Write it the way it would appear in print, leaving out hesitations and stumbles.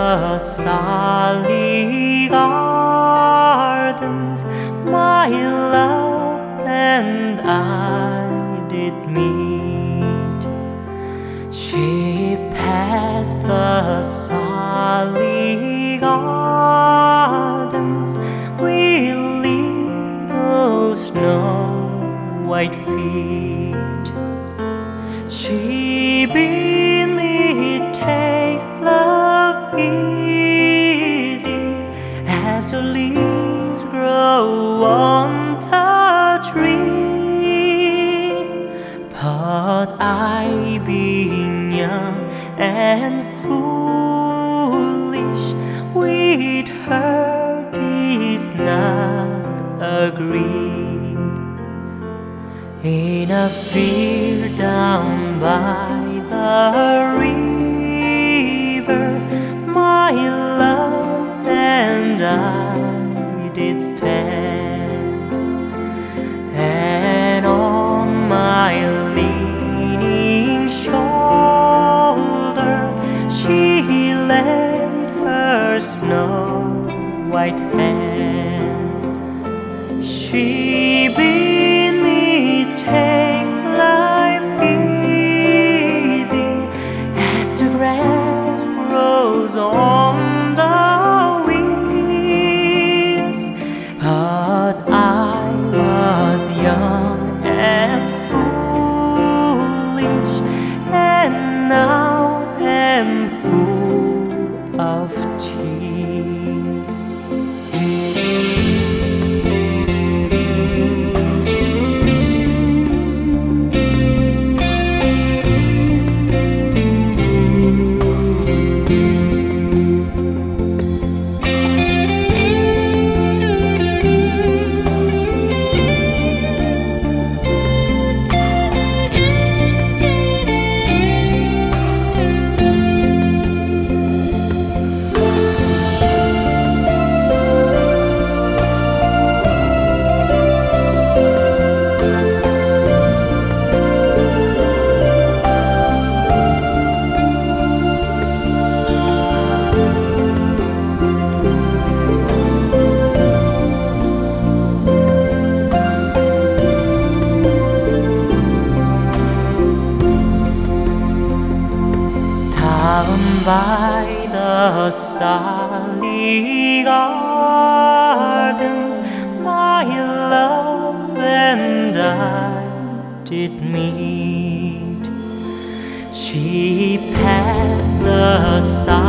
the Sally Gardens, my love and I did meet. She passed the Sally Gardens with little snow-white feet. She bid me take love easy as the leaves grow on the tree. But I, being young and foolish, with her did not agree. In a field down by the river, my love and I did stand, and on my leaning shoulder she laid her snow-white hand. She bid me take life easy as the grass grows on the weeds. But I was young and foolish, and now am full of tears. Down by the Sally Gardens, my love and I did meet. She passed the